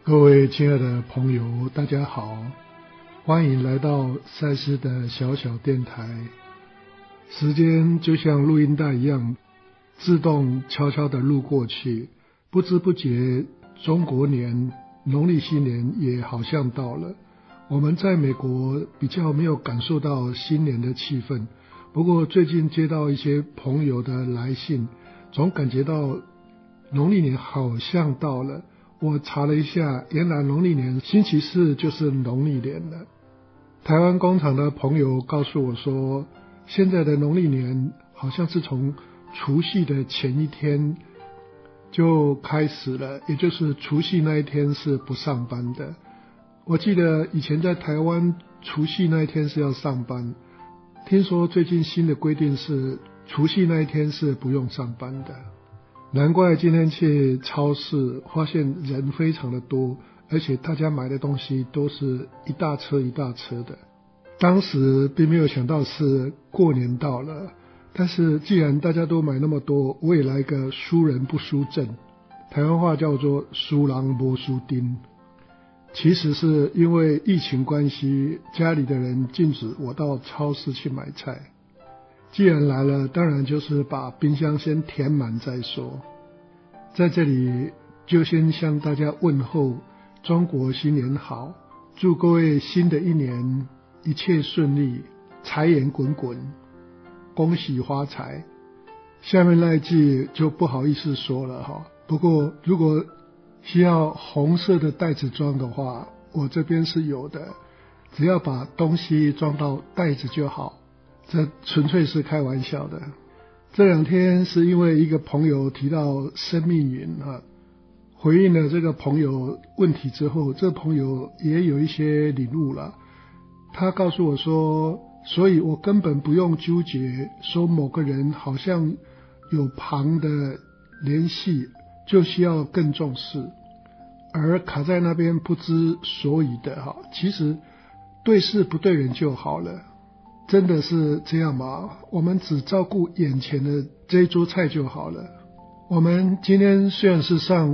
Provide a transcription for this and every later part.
各位亲爱的朋友，大家好，欢迎来到赛斯的小小电台。时间就像录音带一样，自动悄悄地录过去，不知不觉中国年农历新年也好像到了。我们在美国比较没有感受到新年的气氛，不过最近接到一些朋友的来信，总感觉到农历年好像到了。我查了一下，原来农历年星期四就是农历年了。台湾工厂的朋友告诉我说，现在的农历年好像是从除夕的前一天就开始了，也就是除夕那一天是不上班的。我记得以前在台湾除夕那一天是要上班，听说最近新的规定是除夕那一天是不用上班的。难怪今天去超市发现人非常的多，而且大家买的东西都是一大车一大车的。当时并没有想到是过年到了，但是既然大家都买那么多，我也来个输人不输阵，台湾话叫做输人不输丁。其实是因为疫情关系，家里的人禁止我到超市去买菜。既然来了，当然就是把冰箱先填满再说。在这里就先向大家问候中国新年好，祝各位新的一年一切顺利，财源滚滚，恭喜发财。下面那一句就不好意思说了哈，不过如果需要红色的袋子装的话，我这边是有的，只要把东西装到袋子就好。这纯粹是开玩笑的。这两天是因为一个朋友提到生命云回应了这个朋友问题之后，这朋友也有一些领悟了。他告诉我说，所以我根本不用纠结说某个人好像有旁的联系就需要更重视，而卡在那边不知所以的其实对事不对人就好了。真的是这样吗？我们只照顾眼前的这一桌菜就好了。我们今天虽然是上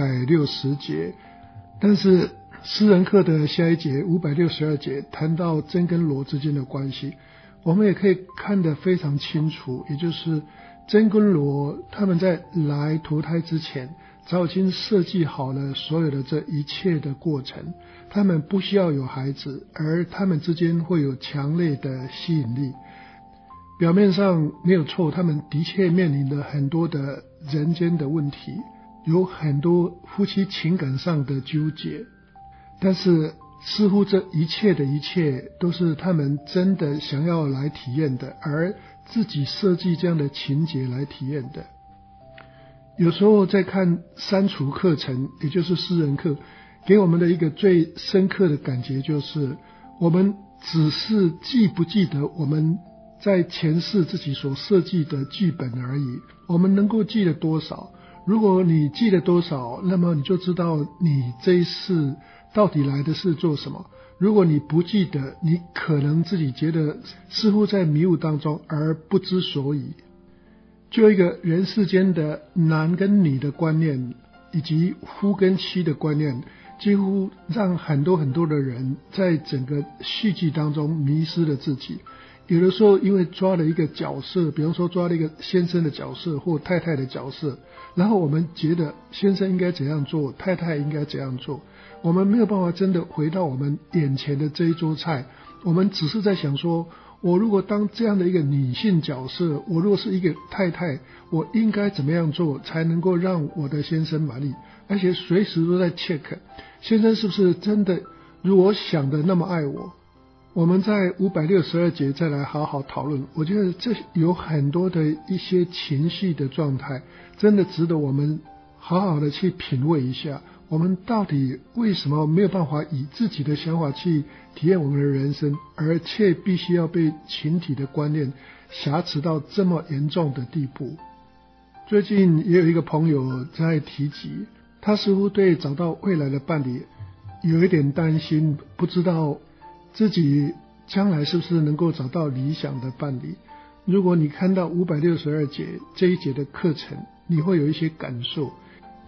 560节，但是诗人课的下一节562节谈到真跟罗之间的关系，我们也可以看得非常清楚，也就是真跟罗他们在来投胎之前早已经设计好了所有的这一切的过程，他们不需要有孩子，而他们之间会有强烈的吸引力。表面上没有错，他们的确面临了很多的人间的问题，有很多夫妻情感上的纠结，但是似乎这一切的一切都是他们真的想要来体验的，而自己设计这样的情节来体验的。有时候在看删除课程，也就是诗人课，给我们的一个最深刻的感觉就是，我们只是记不记得我们在前世自己所设计的剧本而已，我们能够记得多少？如果你记得多少，那么你就知道你这一世到底来的是做什么。如果你不记得，你可能自己觉得似乎在迷雾当中而不知所以。就一个人世间的男跟女的观念，以及夫跟妻的观念，几乎让很多的人在整个戏剧当中迷失了自己。有的时候因为抓了一个角色，比方说抓了一个先生的角色或太太的角色，然后我们觉得先生应该怎样做，太太应该怎样做，我们没有办法真的回到我们眼前的这一桌菜，我们只是在想说，我如果当这样的一个女性角色，我如果是一个太太，我应该怎么样做才能够让我的先生满意，而且随时都在 check 先生是不是真的如我想的那么爱我。我们在562节再来好好讨论，我觉得这有很多的一些情绪的状态，真的值得我们好好的去品味一下，我们到底为什么没有办法以自己的想法去体验我们的人生，而且必须要被群体的观念挟持到这么严重的地步。最近也有一个朋友在提及，他似乎对找到未来的伴侣有一点担心，不知道自己将来是不是能够找到理想的伴侣。如果你看到562节这一节的课程，你会有一些感受。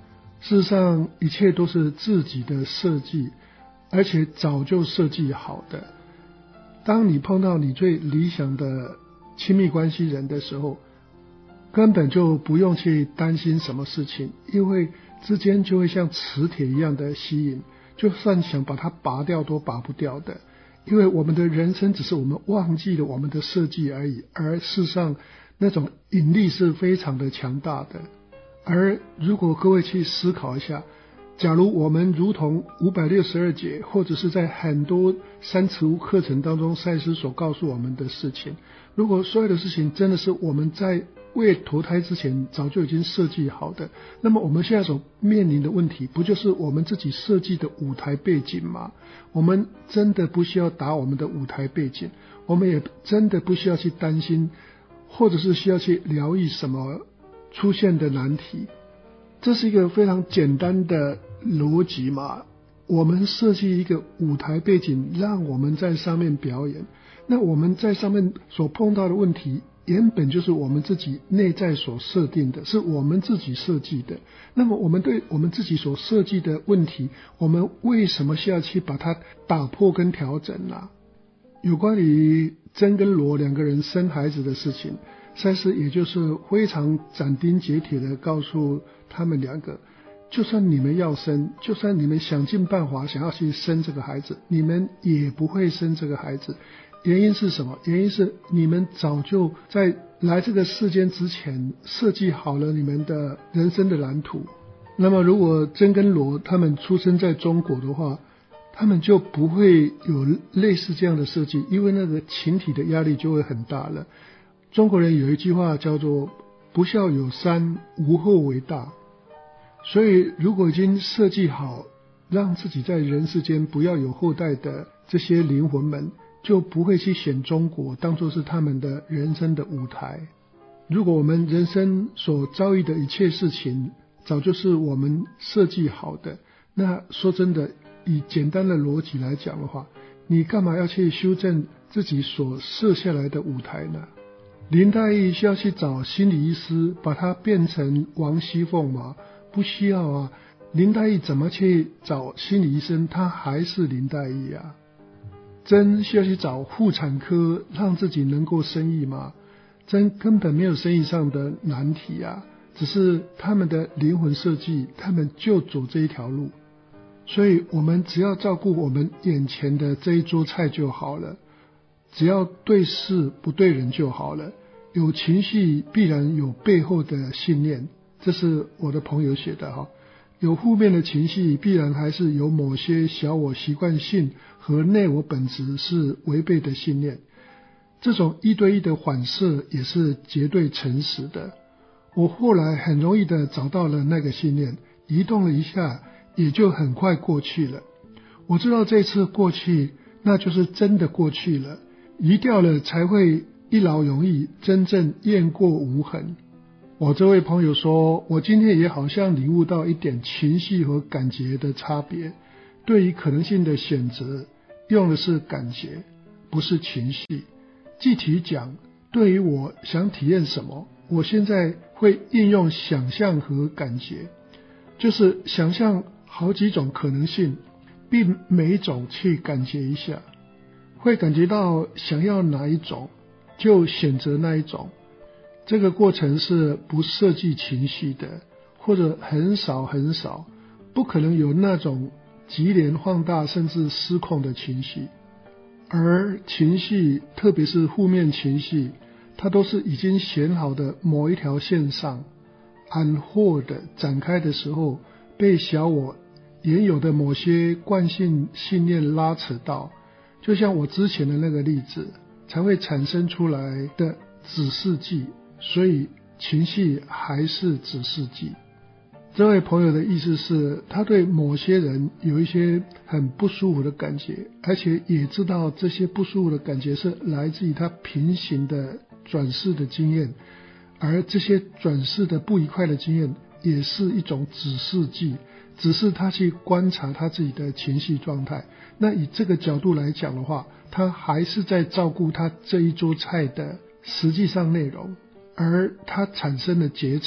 事实上一切都是自己的设计，而且早就设计好的。当你碰到你最理想的亲密关系人的时候，根本就不用去担心什么事情，因为之间就会像磁铁一样的吸引，就算想把它拔掉都拔不掉的。因为我们的人生只是我们忘记了我们的设计而已，而事实上那种引力是非常的强大的。而如果各位去思考一下，假如我们如同562节或者是在很多三词物课程当中赛斯所告诉我们的事情，如果所有的事情真的是我们在未投胎之前早就已经设计好的，那么我们现在所面临的问题不就是我们自己设计的舞台背景吗？我们真的不需要打我们的舞台背景，我们也真的不需要去担心或者是需要去疗愈什么出现的难题。这是一个非常简单的逻辑嘛，我们设计一个舞台背景让我们在上面表演，那我们在上面所碰到的问题原本就是我们自己内在所设定的，是我们自己设计的。那么我们对我们自己所设计的问题，我们为什么需要去把它打破跟调整呢？有关于珍跟罗两个人生孩子的事情，赛斯也就是非常斩钉截铁的告诉他们两个，就算你们要生，就算你们想尽办法想要去生这个孩子，你们也不会生这个孩子。原因是什么？原因是你们早就在来这个世间之前设计好了你们的人生的蓝图。那么如果珍跟罗他们出生在中国的话，他们就不会有类似这样的设计，因为那个群体的压力就会很大了。中国人有一句话叫做不孝有三，无后为大。所以如果已经设计好让自己在人世间不要有后代的这些灵魂们，就不会去选中国当作是他们的人生的舞台。如果我们人生所遭遇的一切事情早就是我们设计好的，那说真的，以简单的逻辑来讲的话，你干嘛要去修正自己所设下来的舞台呢？林黛玉需要去找心理医师把它变成王熙凤吗？不需要啊。林黛玉怎么去找心理医生，她还是林黛玉啊。真需要去找妇产科让自己能够生育吗？真根本没有生育上的难题啊，只是他们的灵魂设计，他们就走这一条路。所以我们只要照顾我们眼前的这一桌菜就好了，只要对事不对人就好了。有情绪必然有背后的信念，这是我的朋友写的哈。有负面的情绪必然还是有某些小我习惯性和内我本质是违背的信念，这种一对一的反射也是绝对诚实的。我后来很容易的找到了那个信念，移动了一下也就很快过去了。我知道这次过去那就是真的过去了，移掉了才会一劳永逸，真正雁过无痕。我这位朋友说，我今天也好像领悟到一点情绪和感觉的差别，对于可能性的选择用的是感觉，不是情绪。具体讲，对于我想体验什么，我现在会应用想象和感觉，就是想象好几种可能性，并每一种去感觉一下，会感觉到想要哪一种就选择那一种。这个过程是不设计情绪的，或者很少很少，不可能有那种极联放大甚至失控的情绪。而情绪，特别是负面情绪，它都是已经选好的某一条线上安或的展开的时候，被小我原有的某些惯性信念拉扯到，就像我之前的那个例子，才会产生出来的指示剂。所以情绪还是指示剂。这位朋友的意思是，他对某些人有一些很不舒服的感觉，而且也知道这些不舒服的感觉是来自于他平行的转世的经验，而这些转世的不愉快的经验也是一种指示剂，只是他去观察他自己的情绪状态。那以这个角度来讲的话，他还是在照顾他这一桌菜的实际上内容，而他产生的觉察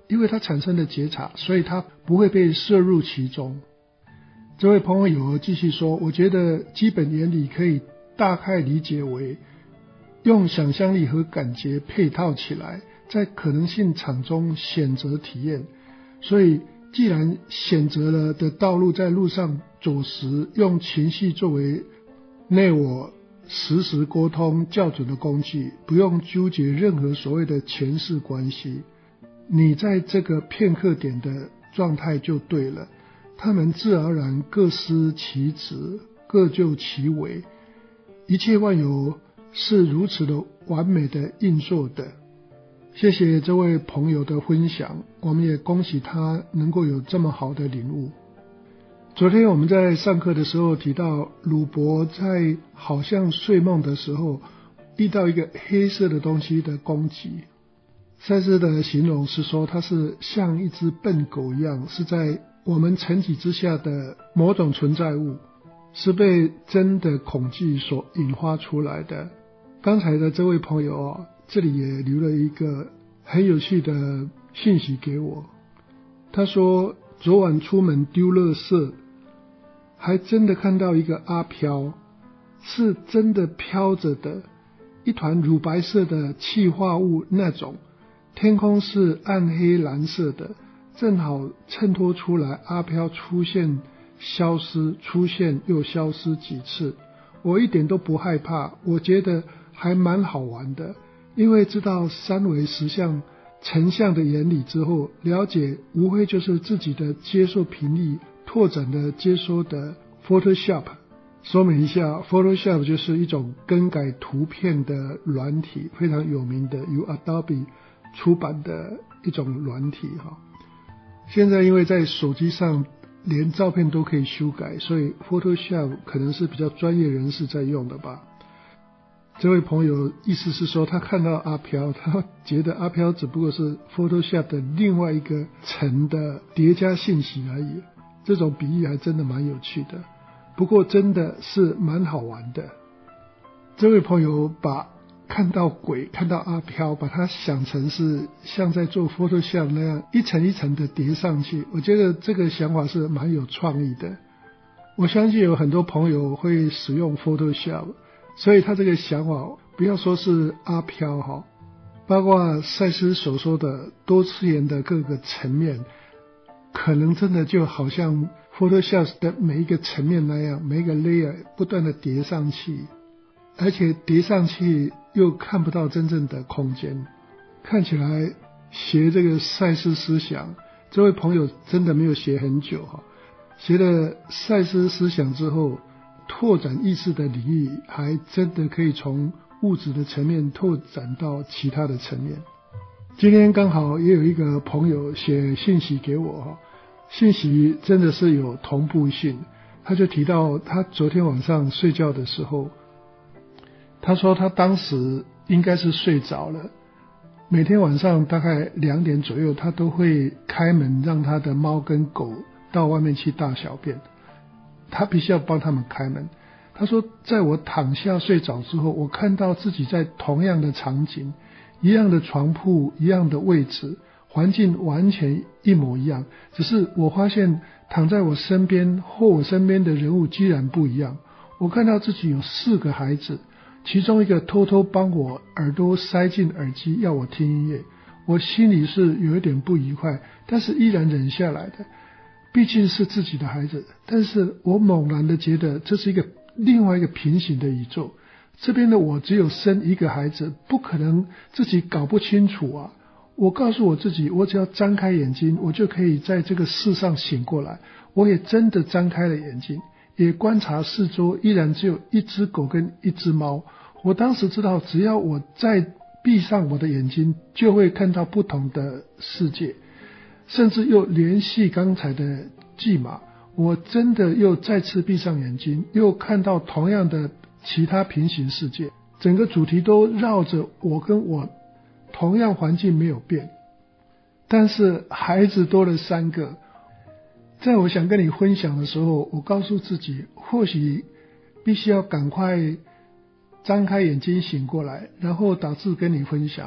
因为它产生了结查，所以它不会被摄入其中。这位朋友继续说，我觉得基本原理可以大概理解为用想象力和感觉配套起来，在可能性场中选择体验。所以既然选择了的道路在路上走时，用情绪作为内我实时沟通校准的工具，不用纠结任何所谓的前世关系，你在这个片刻点的状态就对了，他们自然而然各司其职，各就其为，一切万有是如此的完美的运作的。谢谢这位朋友的分享，我们也恭喜他能够有这么好的领悟。昨天我们在上课的时候提到，鲁伯在好像睡梦的时候遇到一个黑色的东西的攻击。赛斯的形容是说，它是像一只笨狗一样，是在我们层级之下的某种存在物，是被真的恐惧所引发出来的。刚才的这位朋友这里也留了一个很有趣的信息给我。他说昨晚出门丢垃圾，还真的看到一个阿飘，是真的飘着的，一团乳白色的气化物那种，天空是暗黑蓝色的，正好衬托出来阿飘出现消失，出现又消失几次。我一点都不害怕，我觉得还蛮好玩的，因为知道三维实相成像的原理之后，了解无非就是自己的接受频率拓展的接收的 Photoshop。 说明一下， Photoshop 就是一种更改图片的软体，非常有名的，由 Adobe 出版的一种软体。现在因为在手机上连照片都可以修改，所以 Photoshop 可能是比较专业人士在用的吧。这位朋友意思是说，他看到阿飘，他觉得阿飘只不过是 Photoshop 的另外一个层的叠加信息而已。这种比喻还真的蛮有趣的，不过真的是蛮好玩的。这位朋友把看到鬼、看到阿飘，把它想成是像在做 Photoshop 那样一层一层的叠上去，我觉得这个想法是蛮有创意的。我相信有很多朋友会使用 Photoshop， 所以他这个想法不要说是阿飘包括赛斯所说的多次元的各个层面，可能真的就好像 Photoshop 的每一个层面那样，每一个 layer 不断的叠上去，而且叠上去又看不到真正的空间。看起来学这个赛斯思想，这位朋友真的没有学很久学了赛斯思想之后，拓展意识的领域还真的可以从物质的层面拓展到其他的层面。今天刚好也有一个朋友写信息给我，信息真的是有同步性。他就提到他昨天晚上睡觉的时候，他说他当时应该是睡着了，每天晚上大概2点左右，他都会开门让他的猫跟狗到外面去大小便，他必须要帮他们开门。他说在我躺下睡着之后，我看到自己在同样的场景，一样的床铺，一样的位置，环境完全一模一样，只是我发现躺在我身边或我身边的人物居然不一样。我看到自己有4个孩子，其中一个偷偷帮我耳朵塞进耳机要我听音乐，我心里是有一点不愉快，但是依然忍下来的，毕竟是自己的孩子。但是我猛然的觉得这是另外一个平行的宇宙，这边的我只有生1个孩子，不可能自己搞不清楚啊。我告诉我自己，我只要张开眼睛，我就可以在这个世上醒过来。我也真的张开了眼睛，也观察四周，依然只有1只狗跟1只猫。我当时知道，只要我再闭上我的眼睛，就会看到不同的世界，甚至又联系刚才的剧码。我真的又再次闭上眼睛，又看到同样的其他平行世界，整个主题都绕着我跟我，同样环境没有变，但是孩子多了3个。在我想跟你分享的时候，我告诉自己，或许必须要赶快张开眼睛醒过来，然后打字跟你分享。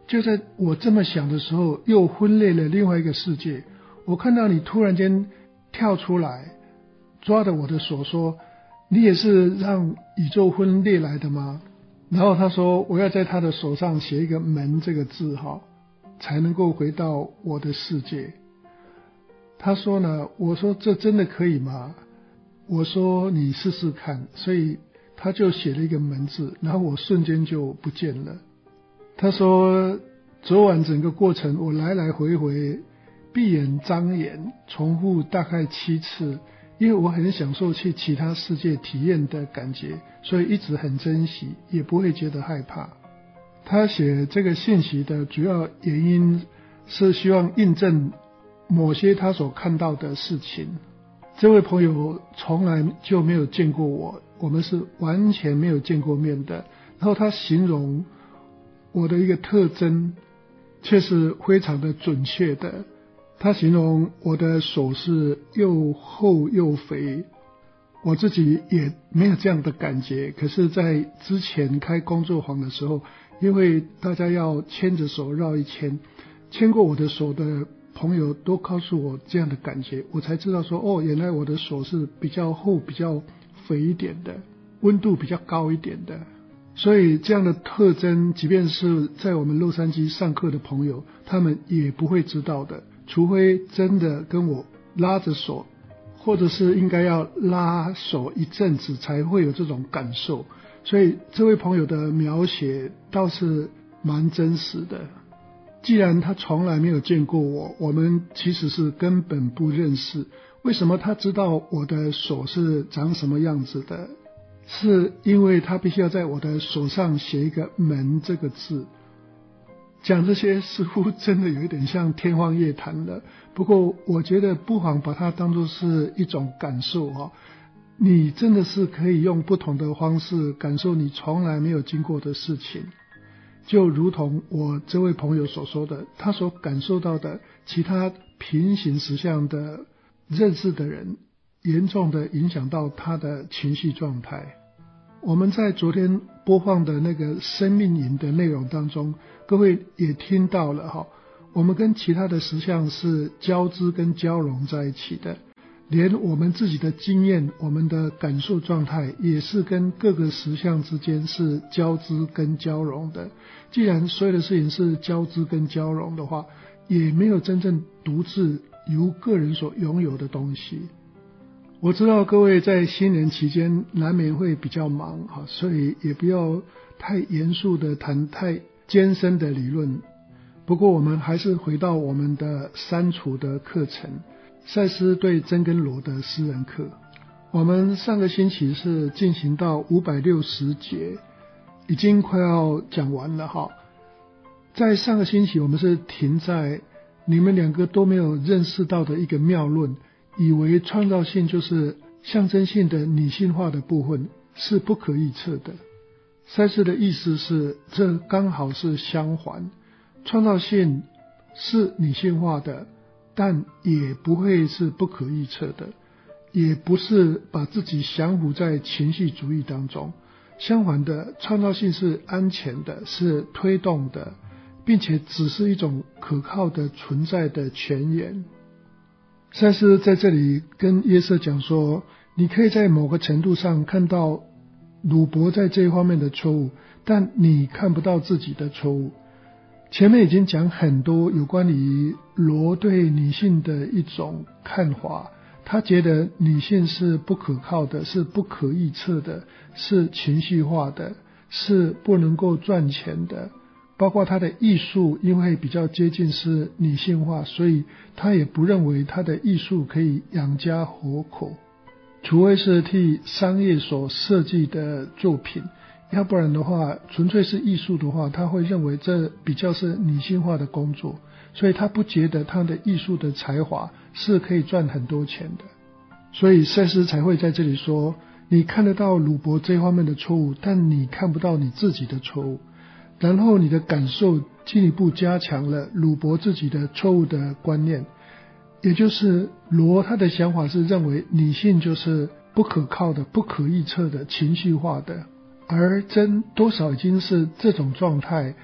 就在我这么想的时候，又分裂了另外一个世界。我看到你突然间跳出来，抓着我的手说，你也是让宇宙分裂来的吗？然后他说，我要在他的手上写一个门这个字才能够回到我的世界。他说呢，我说这真的可以吗？我说你试试看。所以他就写了一个门字，然后我瞬间就不见了。他说昨晚整个过程我来来回回闭眼张眼重复大概7次，因为我很享受去其他世界体验的感觉，所以一直很珍惜，也不会觉得害怕。他写这个信息的主要原因是希望印证某些他所看到的事情。这位朋友从来就没有见过我，我们是完全没有见过面的。然后他形容我的一个特征却是非常的准确的。他形容我的手是又厚又肥，我自己也没有这样的感觉。可是在之前开工作坊的时候，因为大家要牵着手绕一圈，牵过我的手的朋友都告诉我这样的感觉，我才知道说，原来我的手是比较厚比较肥一点的，温度比较高一点的。所以这样的特征即便是在我们洛杉矶上课的朋友，他们也不会知道的，除非真的跟我拉着手，或者是应该要拉手一阵子才会有这种感受。所以这位朋友的描写倒是蛮真实的。既然他从来没有见过我，我们其实是根本不认识，为什么他知道我的手是长什么样子的？是因为他必须要在我的手上写一个门这个字。讲这些似乎真的有一点像天方夜谭了，不过我觉得不妨把它当作是一种感受你真的是可以用不同的方式感受你从来没有经过的事情，就如同我这位朋友所说的，他所感受到的其他平行实相的认识的人，严重的影响到他的情绪状态。我们在昨天播放的那个生命营的内容当中，各位也听到了我们跟其他的实相是交织跟交融在一起的，连我们自己的经验，我们的感受状态也是跟各个实相之间是交织跟交融的。既然所有的事情是交织跟交融的话，也没有真正独自由个人所拥有的东西。我知道各位在新年期间难免会比较忙所以也不要太严肃的谈太艰深的理论。不过我们还是回到我们的删除的课程，赛斯对真跟罗的私人课。我们上个星期是进行到560节，已经快要讲完了在上个星期我们是停在你们两个都没有认识到的一个妙论，以为创造性就是象征性的拟性化的部分是不可预测的。赛斯的意思是这刚好是相反，创造性是拟性化的，但也不会是不可预测的，也不是把自己降服在情绪主义当中。相反的，创造性是安全的，是推动的，并且只是一种可靠的存在的泉源。赛斯在这里跟约瑟讲说，你可以在某个程度上看到鲁伯在这一方面的错误，但你看不到自己的错误。前面已经讲很多有关于罗对女性的一种看法，他觉得女性是不可靠的，是不可预测的，是情绪化的，是不能够赚钱的。包括他的艺术因为比较接近是女性化，所以他也不认为他的艺术可以养家活口，除非是替商业所设计的作品，要不然的话纯粹是艺术的话，他会认为这比较是女性化的工作，所以他不觉得他的艺术的才华是可以赚很多钱的。所以赛斯才会在这里说，你看得到鲁伯这方面的错误，但你看不到你自己的错误。然后你的感受进一步加强了鲁伯自己的错误的观念，也就是罗他的想法是认为女性就是不可靠的、不可预测的、情绪化的，而真多少已经是这种状态，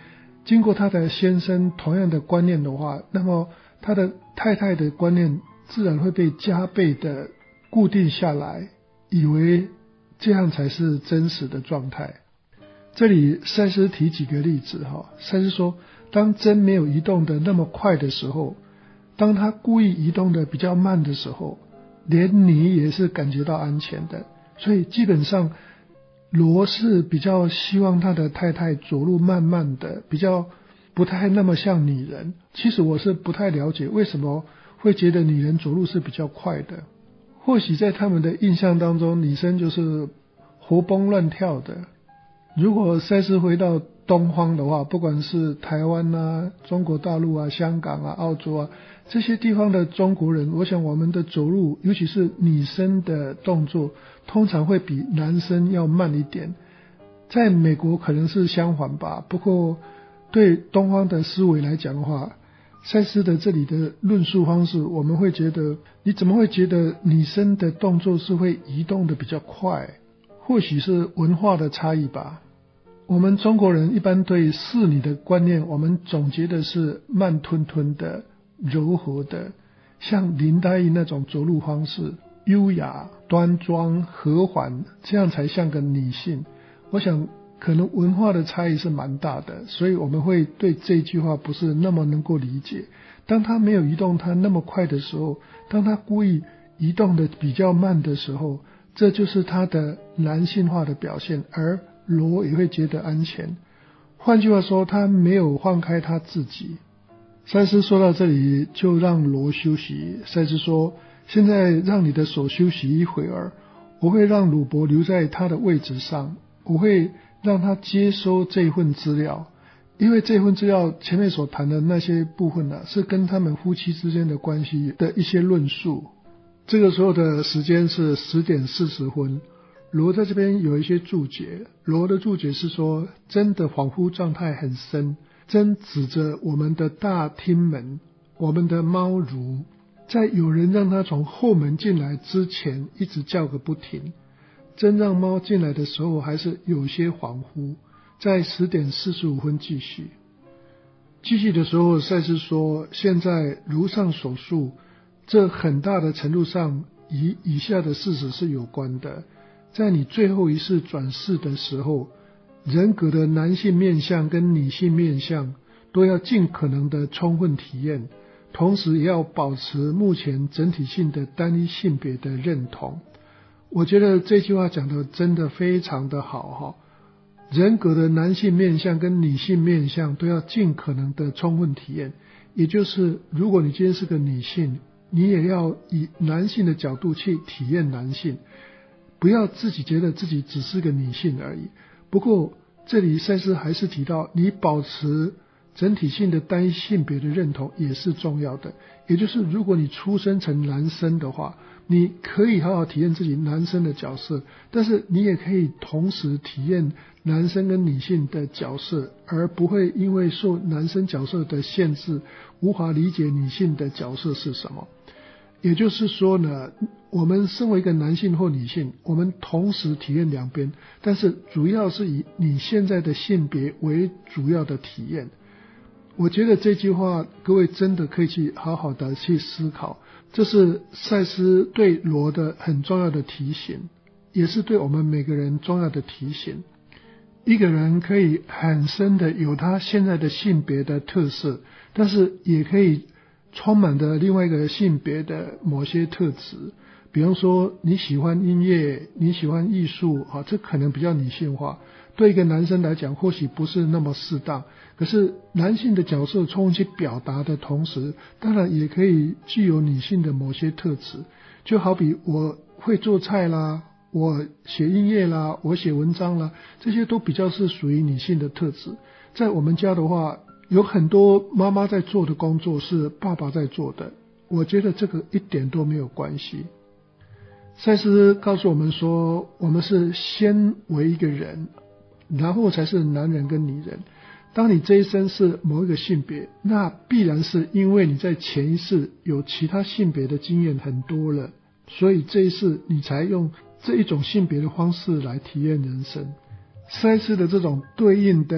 经过他的先生同样的观念的话，那么他的太太的观念自然会被加倍的固定下来，以为这样才是真实的状态。这里赛斯提几个例子赛斯说，当针没有移动的那么快的时候，当他故意移动的比较慢的时候，连你也是感觉到安全的。所以基本上罗是比较希望他的太太走路慢慢的，比较不太那么像女人。其实我是不太了解为什么会觉得女人走路是比较快的，或许在他们的印象当中，女生就是活蹦乱跳的。如果赛斯回到东方的话，不管是台湾啊、中国大陆啊、香港啊、澳洲啊，这些地方的中国人，我想我们的走路，尤其是女生的动作，通常会比男生要慢一点。在美国可能是相反吧，不过对东方的思维来讲的话，赛斯的这里的论述方式，我们会觉得，你怎么会觉得女生的动作是会移动的比较快？或许是文化的差异吧。我们中国人一般对侍女的观念，我们总结的是慢吞吞的、柔和的，像林黛玉那种走路方式，优雅、端庄、和缓，这样才像个女性。我想可能文化的差异是蛮大的，所以我们会对这句话不是那么能够理解。当他没有移动他那么快的时候，当他故意移动的比较慢的时候，这就是他的男性化的表现，而罗也会觉得安全。换句话说，他没有放开他自己。赛斯说到这里，就让罗休息。赛斯说，现在让你的手休息一会儿，我会让鲁伯留在他的位置上，我会让他接收这份资料，因为这份资料前面所谈的那些部分是跟他们夫妻之间的关系的一些论述。这个时候的时间是10点40分。罗在这边有一些注解，罗的注解是说，真的恍惚状态很深，真指着我们的大厅门，我们的猫如在有人让他从后门进来之前一直叫个不停，真让猫进来的时候还是有些恍惚。在10点45分继续的时候，赛斯说，现在如上所述，这很大的程度上与以下的事实是有关的。在你最后一次转世的时候，人格的男性面相跟女性面相都要尽可能的充分体验，同时也要保持目前整体性的单一性别的认同。我觉得这句话讲的真的非常的好人格的男性面相跟女性面相都要尽可能的充分体验，也就是如果你今天是个女性，你也要以男性的角度去体验男性，不要自己觉得自己只是个女性而已。不过这里赛斯还是提到，你保持整体性的单一性别的认同也是重要的，也就是如果你出生成男生的话，你可以好好体验自己男生的角色，但是你也可以同时体验男生跟女性的角色，而不会因为受男生角色的限制无法理解女性的角色是什么。也就是说呢，我们身为一个男性或女性，我们同时体验两边，但是主要是以你现在的性别为主要的体验。我觉得这句话各位真的可以去好好的去思考，这是赛斯对罗的很重要的提醒，也是对我们每个人重要的提醒。一个人可以很深的有他现在的性别的特色，但是也可以充满着另外一个性别的某些特质。比方说你喜欢音乐，你喜欢艺术这可能比较女性化，对一个男生来讲或许不是那么适当。可是男性的角色充分去表达的同时，当然也可以具有女性的某些特质。就好比我会做菜啦，我写音乐啦，我写文章啦，这些都比较是属于女性的特质。在我们家的话，有很多妈妈在做的工作是爸爸在做的，我觉得这个一点都没有关系。赛斯告诉我们说，我们是先为一个人，然后才是男人跟女人。当你这一生是某一个性别，那必然是因为你在前一世有其他性别的经验很多了，所以这一世你才用这一种性别的方式来体验人生。赛斯的这种对应的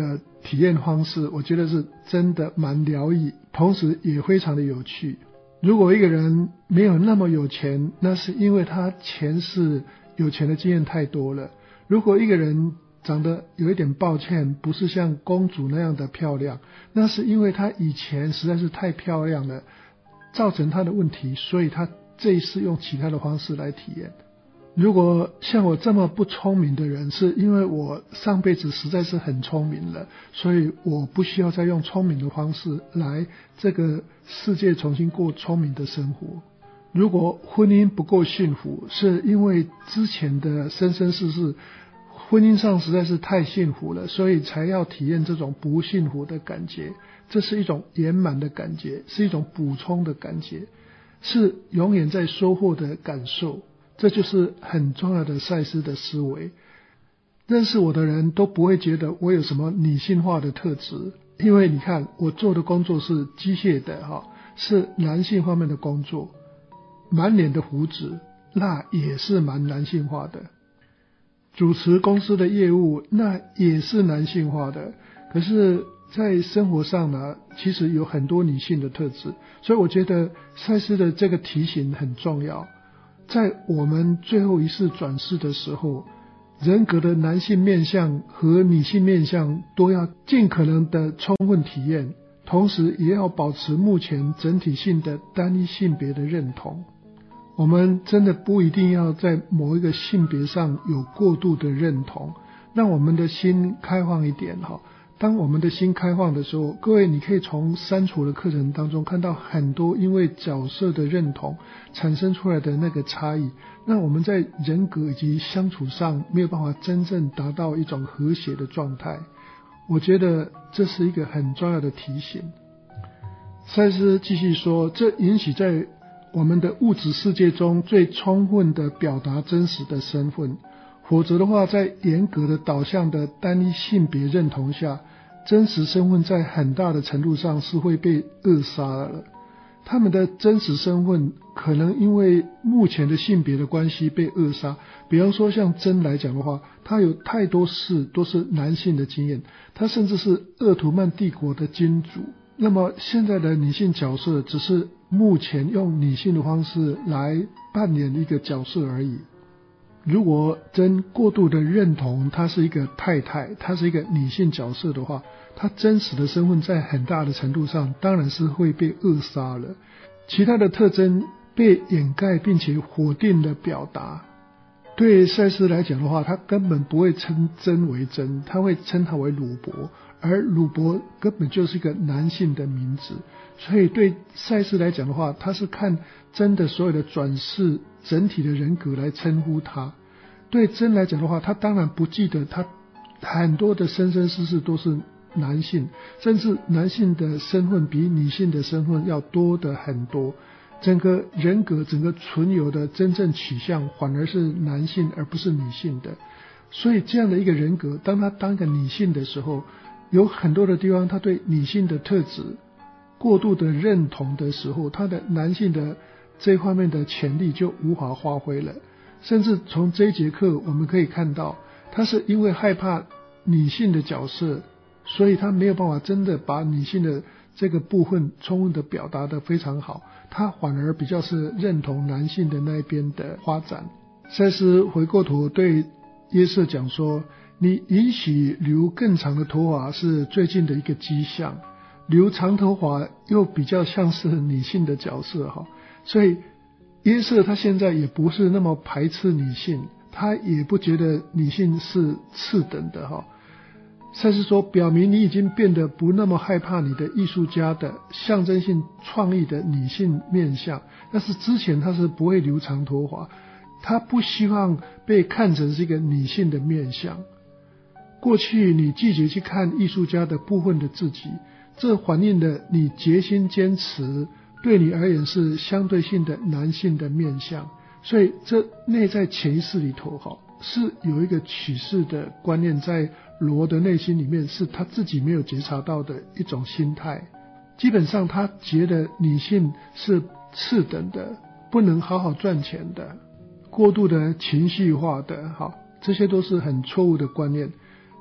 体验方式，我觉得是真的蛮疗愈，同时也非常的有趣。如果一个人没有那么有钱，那是因为他前世有钱的经验太多了。如果一个人长得有一点抱歉，不是像公主那样的漂亮，那是因为他以前实在是太漂亮了，造成他的问题，所以他这一世用其他的方式来体验。如果像我这么不聪明的人，是因为我上辈子实在是很聪明了，所以我不需要再用聪明的方式来这个世界重新过聪明的生活。如果婚姻不够幸福，是因为之前的生生世世婚姻上实在是太幸福了，所以才要体验这种不幸福的感觉。这是一种圆满的感觉，是一种补充的感觉，是永远在收获的感受。这就是很重要的赛斯的思维。认识我的人都不会觉得我有什么女性化的特质，因为你看我做的工作是机械的是男性方面的工作，满脸的胡子那也是蛮男性化的，主持公司的业务那也是男性化的。可是在生活上呢，其实有很多女性的特质，所以我觉得赛斯的这个提醒很重要。在我们最后一世转世的时候，人格的男性面向和女性面向都要尽可能的充分体验，同时也要保持目前整体性的单一性别的认同。我们真的不一定要在某一个性别上有过度的认同，让我们的心开放一点当我们的心开放的时候，各位你可以从删除的课程当中看到很多因为角色的认同产生出来的那个差异，让我们在人格以及相处上没有办法真正达到一种和谐的状态。我觉得这是一个很重要的提醒。赛斯继续说，这允许在我们的物质世界中最充分的表达真实的身份，否则的话，在严格的导向的单一性别认同下，真实身份在很大的程度上是会被扼杀了。他们的真实身份可能因为目前的性别的关系被扼杀。比方说像真来讲的话，他有太多事都是男性的经验，他甚至是鄂图曼帝国的君主。那么现在的女性角色只是目前用女性的方式来扮演一个角色而已。如果真过度的认同她是一个太太，她是一个女性角色的话，她真实的身份在很大的程度上当然是会被扼杀了，其他的特征被掩盖并且否定的表达。对赛斯来讲的话，他根本不会称真为真，他会称他为鲁伯，而鲁伯根本就是一个男性的名字，所以对赛斯来讲的话，他是看真的所有的转世整体的人格来称呼他。对真来讲的话，他当然不记得他很多的生生世世都是男性，甚至男性的身份比女性的身份要多的很多，整个人格整个存有的真正取向反而是男性而不是女性的。所以这样的一个人格，当他当个女性的时候，有很多的地方他对女性的特质过度的认同的时候，他的男性的这方面的潜力就无法发挥了。甚至从这一节课我们可以看到，他是因为害怕女性的角色，所以他没有办法真的把女性的这个部分充分的表达得非常好，他反而比较是认同男性的那一边的发展。赛斯回过头对约瑟讲说，你允许留更长的头发是最近的一个迹象，留长头发又比较像是女性的角色所以约瑟他现在也不是那么排斥女性，他也不觉得女性是次等的赛斯说，表明你已经变得不那么害怕你的艺术家的象征性创意的女性面相，但是之前他是不会留长头发，他不希望被看成是一个女性的面相。过去你拒绝去看艺术家的部分的自己，这反映了你决心坚持对你而言是相对性的男性的面相，所以这内在潜意识里头是有一个取势的观念在罗的内心里面，是他自己没有觉察到的一种心态。基本上他觉得女性是次等的，不能好好赚钱的，过度的情绪化的这些都是很错误的观念。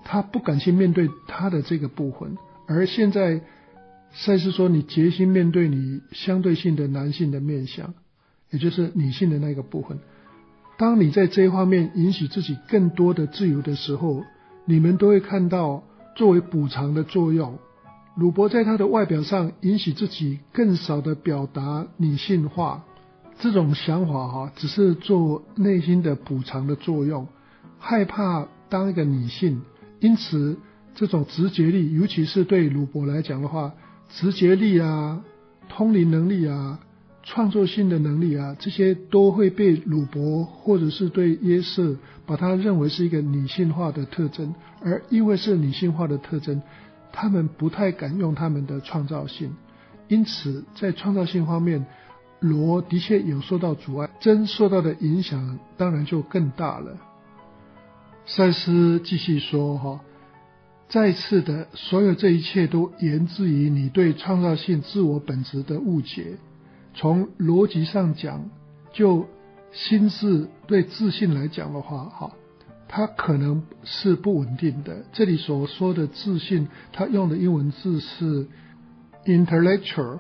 他不敢去面对他的这个部分。而现在赛斯说，你决心面对你相对性的男性的面向，也就是女性的那个部分。当你在这一方面允许自己更多的自由的时候，你们都会看到作为补偿的作用，鲁伯在他的外表上允许自己更少的表达女性化，这种想法只是做内心的补偿的作用，害怕当一个女性，因此这种直觉力，尤其是对鲁伯来讲的话，直觉力啊、通灵能力啊、创作性的能力啊，这些都会被鲁伯或者是对约瑟把它认为是一个女性化的特征，而因为是女性化的特征，他们不太敢用他们的创造性，因此在创造性方面，罗的确有受到阻碍，真受到的影响当然就更大了。赛斯继续说再次的，所有这一切都源自于你对创造性自我本质的误解。从逻辑上讲，就心智对自信来讲的话，它可能是不稳定的。这里所说的自信，它用的英文字是 intellectual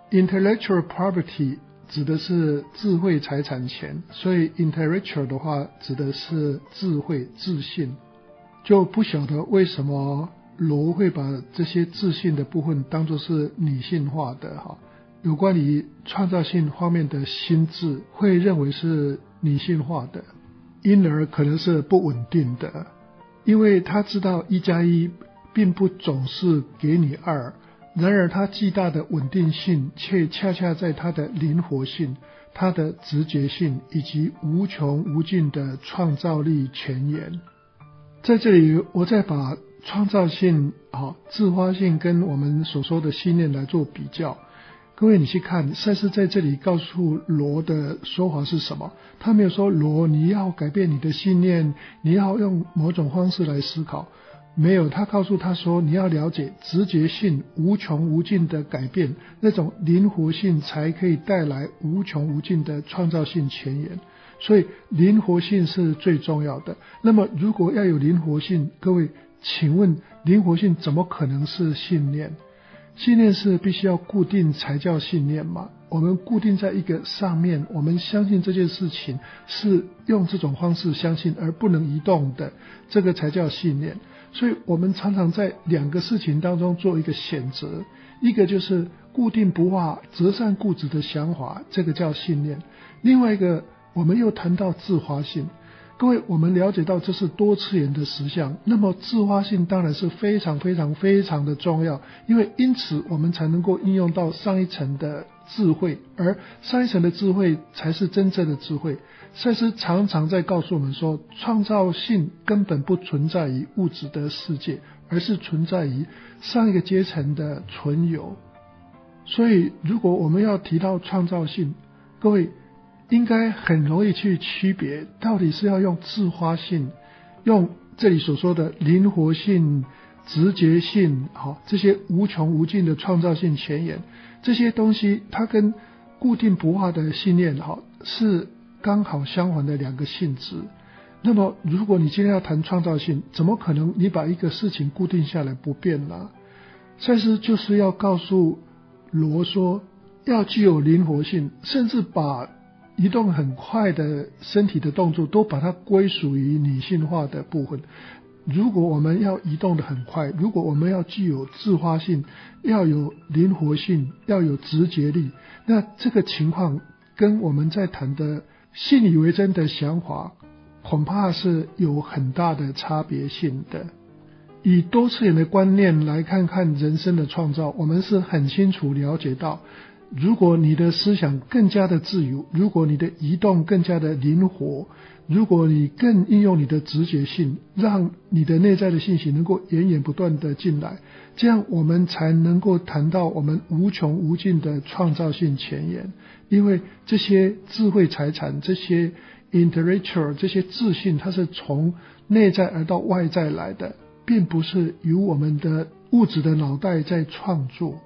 property， 指的是智慧财产权，所以 intellectual 的话指的是智慧自信。就不晓得为什么罗会把这些自信的部分当作是女性化的有关于创造性方面的心智会认为是女性化的，因而可能是不稳定的，因为他知道1+1并不总是给你2，然而他巨大的稳定性却恰恰在他的灵活性、他的直觉性以及无穷无尽的创造力泉源。在这里我再把创造性、自发性跟我们所说的信念来做比较。各位你去看赛斯在这里告诉罗的说法是什么，他没有说罗你要改变你的信念，你要用某种方式来思考，没有，他告诉他说你要了解直觉性无穷无尽的改变，那种灵活性才可以带来无穷无尽的创造性泉源，所以灵活性是最重要的。那么如果要有灵活性，各位请问灵活性怎么可能是信念？信念是必须要固定才叫信念嘛？我们固定在一个上面，我们相信这件事情是用这种方式相信而不能移动的，这个才叫信念。所以我们常常在两个事情当中做一个选择，一个就是固定不化、择善固执的想法，这个叫信念；另外一个我们又谈到自发性。各位，我们了解到这是多次元的实相，那么自发性当然是非常非常非常的重要，因为因此我们才能够应用到上一层的智慧，而上一层的智慧才是真正的智慧。赛斯常常在告诉我们说，创造性根本不存在于物质的世界，而是存在于上一个阶层的存有。所以如果我们要提到创造性，各位应该很容易去区别，到底是要用自发性，用这里所说的灵活性、直觉性，这些无穷无尽的创造性泉源，这些东西它跟固定不化的信念是刚好相反的两个性质。那么如果你今天要谈创造性，怎么可能你把一个事情固定下来不变呢？赛斯就是要告诉罗说，要具有灵活性，甚至把移动很快的身体的动作都把它归属于女性化的部分。如果我们要移动的很快，如果我们要具有自发性，要有灵活性，要有直觉力，那这个情况跟我们在谈的信以为真的想法恐怕是有很大的差别性的。以多次元的观念来看看人生的创造，我们是很清楚了解到，如果你的思想更加的自由，如果你的移动更加的灵活，如果你更应用你的直觉性，让你的内在的信息能够源源不断的进来，这样我们才能够谈到我们无穷无尽的创造性泉源。因为这些智慧财产，这些 intellectual， 这些自信，它是从内在而到外在来的，并不是由我们的物质的脑袋在创作。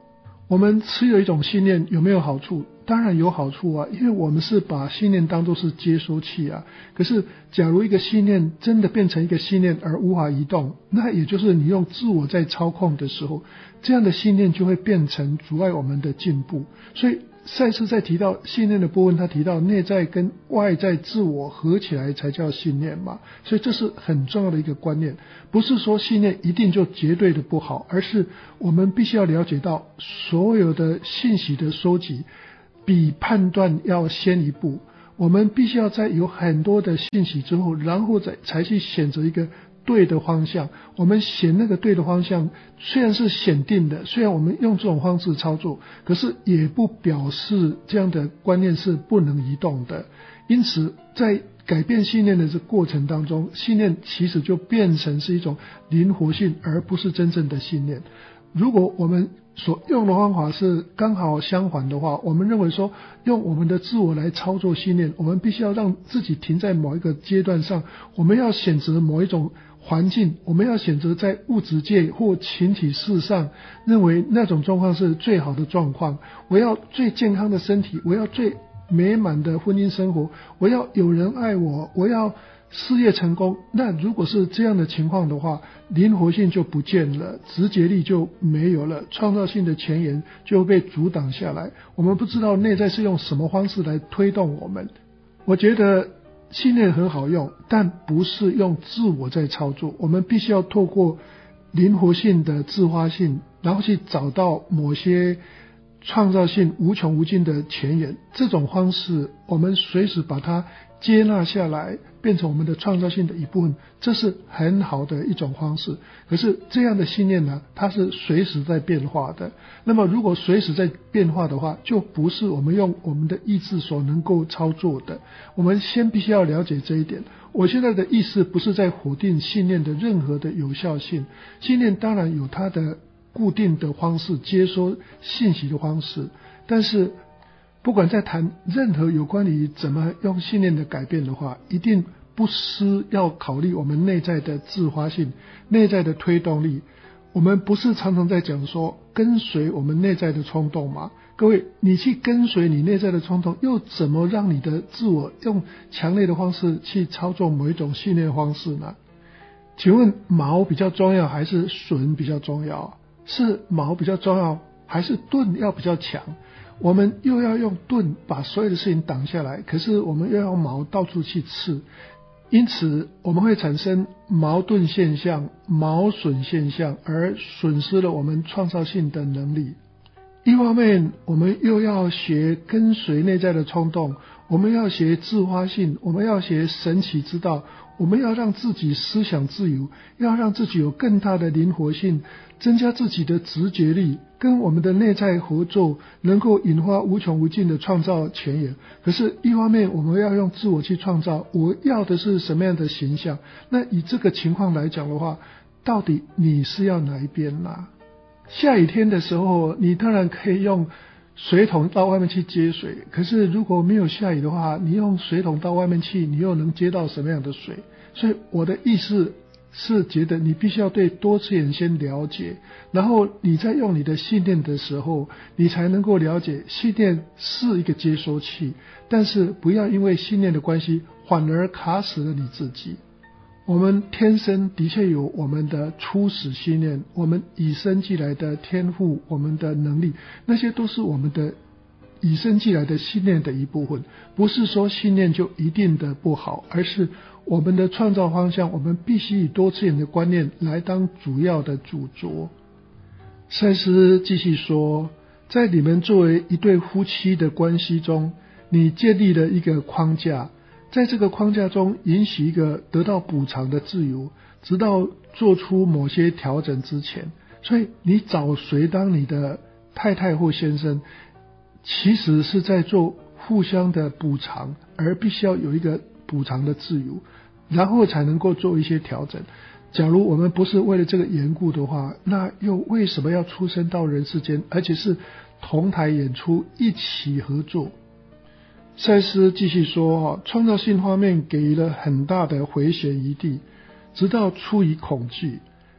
我们持有一种信念有没有好处？当然有好处啊，因为我们是把信念当作是接收器啊。可是假如一个信念真的变成一个信念而无法移动，那也就是你用自我在操控的时候，这样的信念就会变成阻碍我们的进步。所以赛斯在提到信念的部分，他提到内在跟外在自我合起来才叫信念嘛，所以这是很重要的一个观念。不是说信念一定就绝对的不好，而是我们必须要了解到所有的信息的收集比判断要先一步，我们必须要在有很多的信息之后，然后才去选择一个对的方向。我们选那个对的方向虽然是选定的，虽然我们用这种方式操作，可是也不表示这样的观念是不能移动的。因此在改变信念的这过程当中，信念其实就变成是一种灵活性，而不是真正的信念。如果我们所用的方法是刚好相反的话，我们认为说用我们的自我来操作信念，我们必须要让自己停在某一个阶段上，我们要选择某一种环境，我们要选择在物质界或群体事上认为那种状况是最好的状况，我要最健康的身体，我要最美满的婚姻生活，我要有人爱我，我要事业成功。那如果是这样的情况的话，灵活性就不见了，直觉力就没有了，创造性的前沿就被阻挡下来。我们不知道内在是用什么方式来推动我们。我觉得信念很好用，但不是用自我在操作，我们必须要透过灵活性的自发性，然后去找到某些创造性无穷无尽的前沿。这种方式我们随时把它接纳下来，变成我们的创造性的一部分，这是很好的一种方式。可是这样的信念呢，它是随时在变化的。那么如果随时在变化的话，就不是我们用我们的意志所能够操作的。我们先必须要了解这一点。我现在的意思不是在否定信念的任何的有效性，信念当然有它的固定的方式，接收信息的方式，但是不管在谈任何有关于怎么用信念的改变的话，一定不失要考虑我们内在的自发性，内在的推动力。我们不是常常在讲说跟随我们内在的冲动吗？各位，你去跟随你内在的冲动，又怎么让你的自我用强烈的方式去操纵某一种信念方式呢？请问矛比较重要还是笋比较重要？是矛比较重要还是盾要比较强？我们又要用盾把所有的事情挡下来，可是我们又要用矛到处去刺，因此我们会产生矛盾现象、矛损现象，而损失了我们创造性的能力。一方面我们又要学跟随内在的冲动，我们要学自发性，我们要学神奇之道，我们要让自己思想自由，要让自己有更大的灵活性，增加自己的直觉力，跟我们的内在合作，能够引发无穷无尽的创造前沿。可是一方面我们要用自我去创造，我要的是什么样的形象？那以这个情况来讲的话，到底你是要哪一边呢？下雨天的时候，你当然可以用水桶到外面去接水，可是如果没有下雨的话，你用水桶到外面去，你又能接到什么样的水？所以我的意思是觉得你必须要对多次元先了解，然后你在用你的信念的时候，你才能够了解信念是一个接收器，但是不要因为信念的关系反而卡死了你自己。我们天生的确有我们的初始信念，我们与生俱来的天赋，我们的能力，那些都是我们的与生俱来的信念的一部分。不是说信念就一定的不好，而是我们的创造方向，我们必须以多次元的观念来当主要的主轴。赛斯继续说，在你们作为一对夫妻的关系中，你建立了一个框架，在这个框架中允许一个得到补偿的自由，直到做出某些调整之前。所以你找谁当你的太太或先生，其实是在做互相的补偿，而必须要有一个补偿的自由，然后才能够做一些调整。假如我们不是为了这个缘故的话，那又为什么要出生到人世间，而且是同台演出，一起合作？赛斯继续说，创造性方面给予了很大的回旋余地，直到出于恐惧。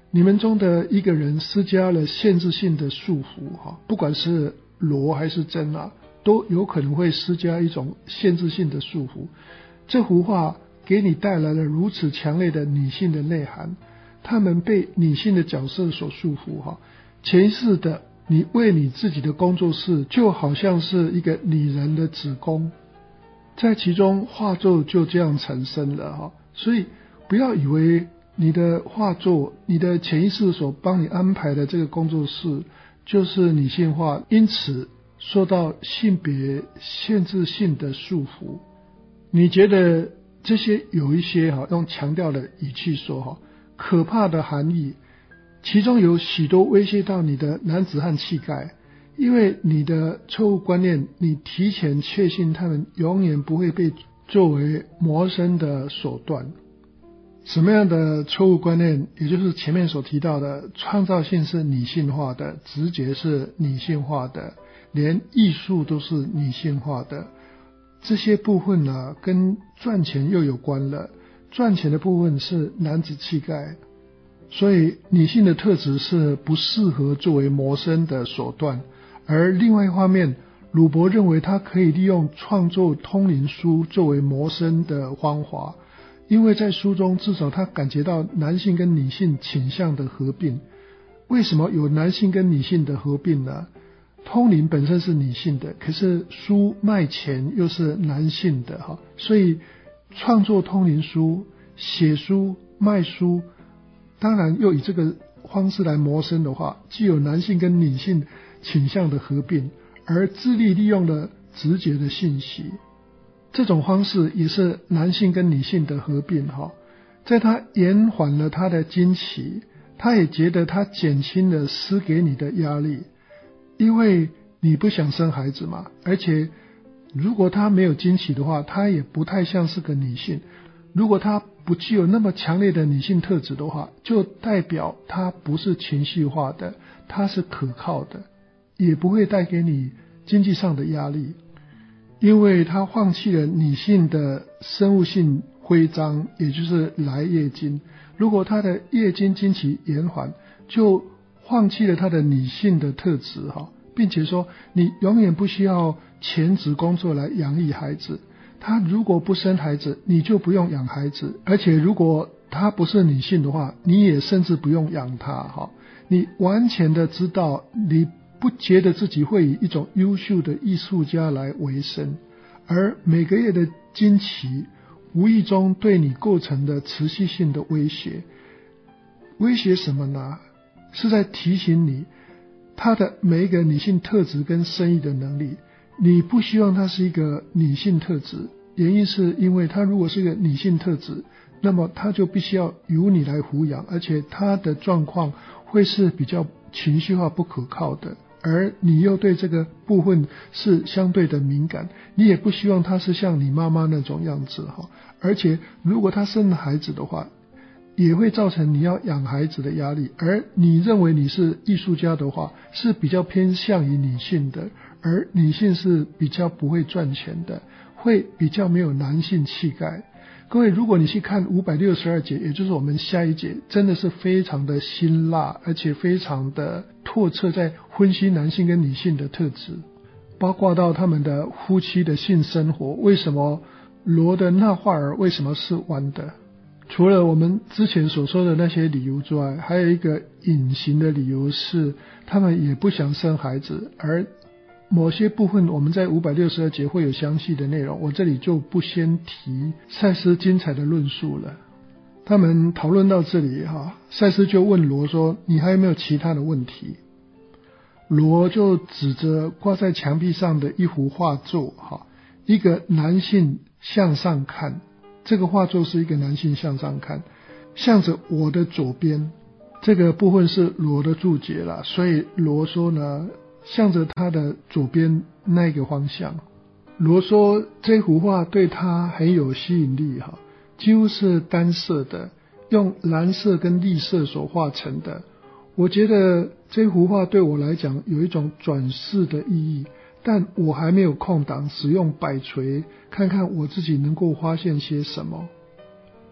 你们中的一个人施加了限制性的束缚，不管是罗还是真都有可能会施加一种限制性的束缚。这幅画给你带来了如此强烈的女性的内涵，她们被女性的角色所束缚，潜意识的你为你自己的工作室就好像是一个女人的子宫，在其中画作就这样产生了。所以不要以为你的画作，你的潜意识所帮你安排的这个工作室就是女性化，因此受到性别限制性的束缚。你觉得这些有一些用强调的语气说可怕的含义，其中有许多威胁到你的男子汉气概，因为你的错误观念，你提前确信他们永远不会被作为谋生的手段。什么样的错误观念？也就是前面所提到的，创造性是女性化的，直觉是女性化的，连艺术都是女性化的。这些部分呢，跟赚钱又有关了。赚钱的部分是男子气概，所以女性的特质是不适合作为谋生的手段。而另外一方面，鲁伯认为他可以利用创作通灵书作为谋生的方法，因为在书中至少他感觉到男性跟女性倾向的合并。为什么有男性跟女性的合并呢？通灵本身是女性的，可是书卖钱又是男性的所以创作通灵书、写书、卖书，当然又以这个方式来谋生的话，既有男性跟女性倾向的合并，而智力利用了直觉的信息，这种方式也是男性跟女性的合并在他延缓了他的经期，他也觉得他减轻了施给你的压力，因为你不想生孩子嘛，而且如果他没有经期的话，他也不太像是个女性。如果他不具有那么强烈的女性特质的话，就代表他不是情绪化的，他是可靠的，也不会带给你经济上的压力，因为他放弃了女性的生物性徽章，也就是来月经。如果他的月经经期延缓，就放弃了他的女性的特质并且说你永远不需要全职工作来养育孩子，他如果不生孩子，你就不用养孩子，而且如果他不是女性的话，你也甚至不用养他你完全的知道，你不觉得自己会以一种优秀的艺术家来为生，而每个月的经期无意中对你构成的持续性的威胁。威胁什么呢？是在提醒你他的每一个女性特质跟生育的能力，你不希望他是一个女性特质，原因是因为他如果是一个女性特质，那么他就必须要由你来抚养，而且他的状况会是比较情绪化不可靠的，而你又对这个部分是相对的敏感，你也不希望他是像你妈妈那种样子而且如果他生了孩子的话，也会造成你要养孩子的压力，而你认为你是艺术家的话，是比较偏向于女性的，而女性是比较不会赚钱的，会比较没有男性气概。各位，如果你去看562节，也就是我们下一节，真的是非常的辛辣，而且非常的透彻，在分析男性跟女性的特质，包括到他们的夫妻的性生活，为什么罗的纳华尔为什么是弯的。除了我们之前所说的那些理由之外，还有一个隐形的理由是他们也不想生孩子，而某些部分我们在562节会有详细的内容，我这里就不先提赛斯精彩的论述了。他们讨论到这里赛斯就问罗说，你还有没有其他的问题？罗就指着挂在墙壁上的一幅画作一个男性向上看，这个画作是一个男性向上看，向着我的左边，这个部分是罗的注解啦，所以罗说呢，向着他的左边那个方向。罗说这幅画对他很有吸引力几乎是单色的，用蓝色跟绿色所画成的。我觉得这幅画对我来讲有一种转世的意义，但我还没有空档使用摆锤看看我自己能够发现些什么。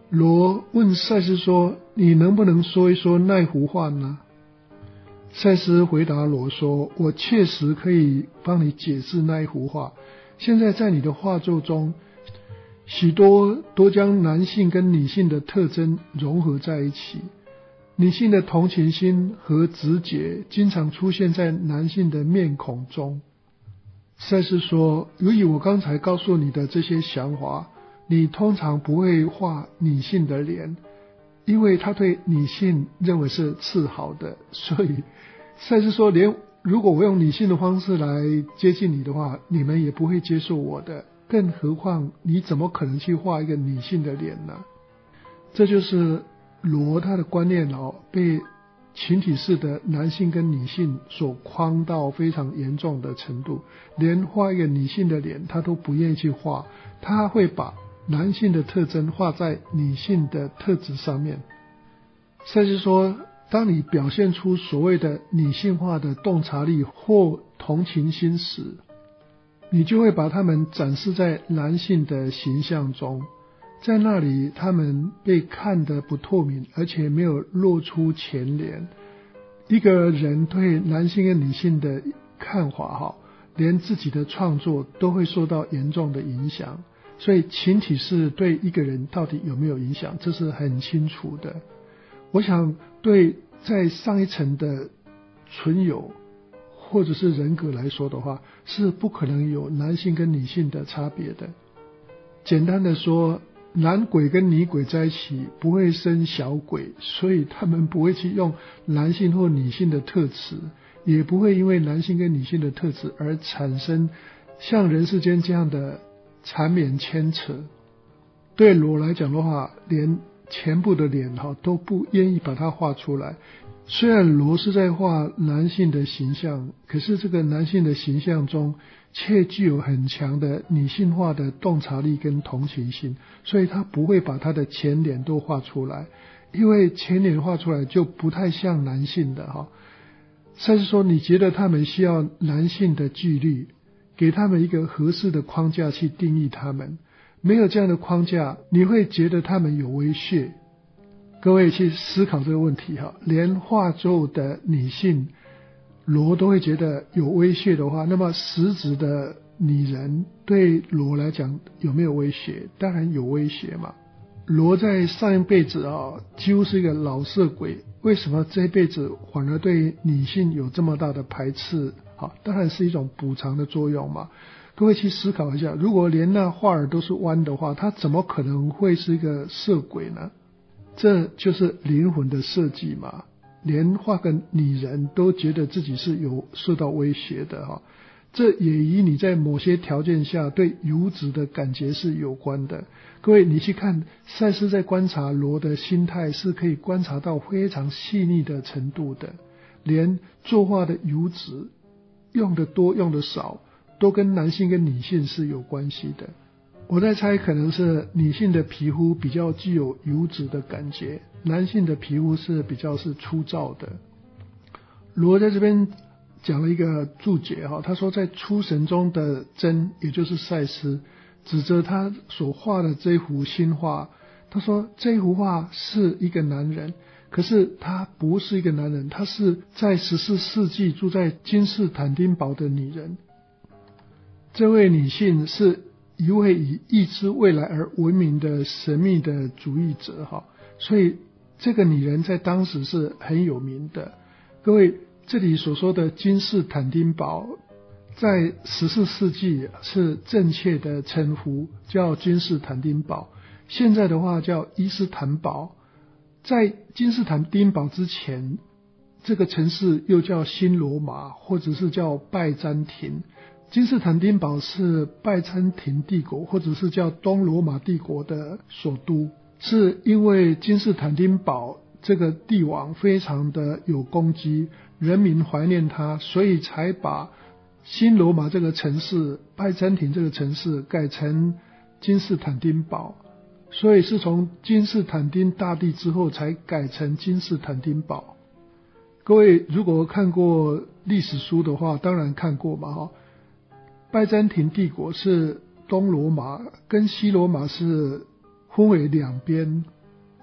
罗问赛斯说：你能不能说一说那幅画呢？赛斯回答罗说：我确实可以帮你解释那一幅画。现在在你的画作中，许多都将男性跟女性的特征融合在一起。女性的同情心和直觉经常出现在男性的面孔中。赛斯说，由于我刚才告诉你的这些想法，你通常不会画女性的脸，因为他对女性认为是次好的，所以赛斯说，连如果我用女性的方式来接近你的话，你们也不会接受我的，更何况你怎么可能去画一个女性的脸呢？这就是罗他的观念被群体式的男性跟女性所框到非常严重的程度，连画一个女性的脸他都不愿意去画，他会把男性的特征画在女性的特质上面。赛斯说，当你表现出所谓的女性化的洞察力或同情心时，你就会把他们展示在男性的形象中，在那里他们被看得不透明，而且没有露出前脸。一个人对男性跟女性的看法连自己的创作都会受到严重的影响，所以群体是对一个人到底有没有影响，这是很清楚的。我想对在上一层的存有或者是人格来说的话，是不可能有男性跟女性的差别的。简单的说，男鬼跟女鬼在一起不会生小鬼，所以他们不会去用男性或女性的特质，也不会因为男性跟女性的特质而产生像人世间这样的缠绵牵扯。对罗来讲的话，连全部的脸都不愿意把它画出来。虽然罗是在画男性的形象，可是这个男性的形象中却具有很强的女性化的洞察力跟同情心，所以他不会把他的前脸都画出来，因为前脸画出来就不太像男性的赛斯说，你觉得他们需要男性的距离，给他们一个合适的框架去定义他们，没有这样的框架，你会觉得他们有威胁。各位去思考这个问题连画作的女性罗都会觉得有威胁的话，那么实质的女人对罗来讲有没有威胁？当然有威胁嘛。罗在上一辈子几乎是一个老色鬼，为什么这一辈子反而对女性有这么大的排斥？当然是一种补偿的作用嘛。各位去思考一下，如果连那画儿都是弯的话，他怎么可能会是一个色鬼呢？这就是灵魂的设计嘛，连画个女人都觉得自己是有受到威胁的这也与你在某些条件下对油脂的感觉是有关的。各位你去看赛斯在观察罗的心态，是可以观察到非常细腻的程度的，连作画的油脂用的多用的少都跟男性跟女性是有关系的。我在猜，可能是女性的皮肤比较具有油脂的感觉，男性的皮肤是比较是粗糙的。罗在这边讲了一个注解他说，在出神中的真，也就是赛斯，指着他所画的这幅新画，他说这幅画是一个男人，可是他不是一个男人，他是在14世纪住在君士坦丁堡的女人。这位女性是一位以预知未来而闻名的神秘的主义者所以这个女人在当时是很有名的。各位这里所说的君士坦丁堡在14世纪是正确的称呼，叫君士坦丁堡，现在的话叫伊斯坦堡。在君士坦丁堡之前，这个城市又叫新罗马，或者是叫拜占庭。君士坦丁堡是拜占庭帝国或者是叫东罗马帝国的首都，是因为君士坦丁堡这个帝王非常的有功绩，人民怀念他，所以才把新罗马这个城市、拜占庭这个城市改成君士坦丁堡，所以是从君士坦丁大帝之后才改成君士坦丁堡。各位如果看过历史书的话，当然看过嘛拜占庭帝国是东罗马跟西罗马是分为两边，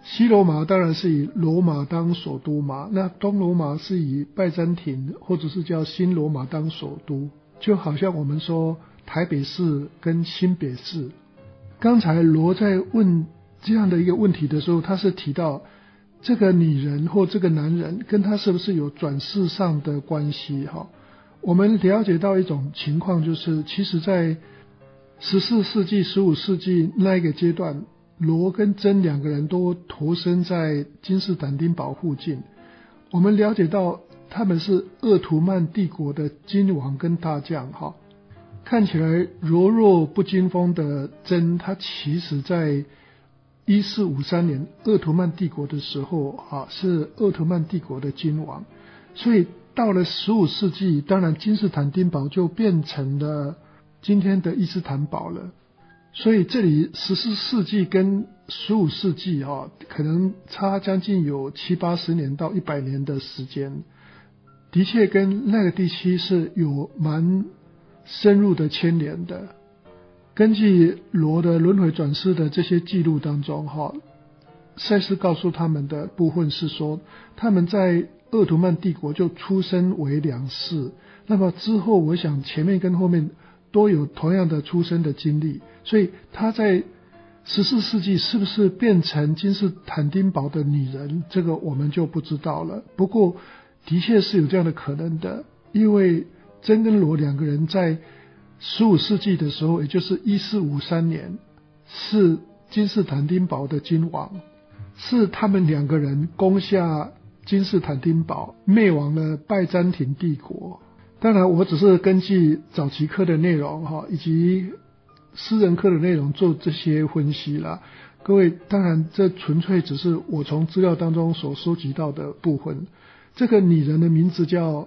西罗马当然是以罗马当首都嘛，那东罗马是以拜占庭或者是叫新罗马当首都，就好像我们说台北市跟新北市。刚才罗在问这样的一个问题的时候，他是提到这个女人或这个男人跟他是不是有转世上的关系哈？我们了解到一种情况，就是其实在14世纪15世纪那一个阶段，罗跟珍两个人都投身在君士坦丁堡附近。我们了解到他们是鄂图曼帝国的君王跟大将哈。看起来柔弱不惊风的珍，他其实在1453年鄂图曼帝国的时候是鄂图曼帝国的君王。所以到了15世纪，当然君士坦丁堡就变成了今天的伊斯坦堡了。所以这里14世纪跟15世纪可能差将近有70-80年到100年的时间，的确跟那个地区是有蛮深入的牵连的。根据罗的轮回转世的这些记录当中赛斯告诉他们的部分是说，他们在鄂图曼帝国就出生为两世，那么之后我想前面跟后面都有同样的出生的经历，所以他在14世纪是不是变成君士坦丁堡的女人，这个我们就不知道了。不过的确是有这样的可能的，因为珍跟罗两个人在15世纪的时候，也就是1453年，是君士坦丁堡的君王，是他们两个人攻下君士坦丁堡，灭亡了拜占庭帝国。当然我只是根据早期课的内容以及私人课的内容做这些分析啦。各位当然这纯粹只是我从资料当中所收集到的部分。这个女人的名字叫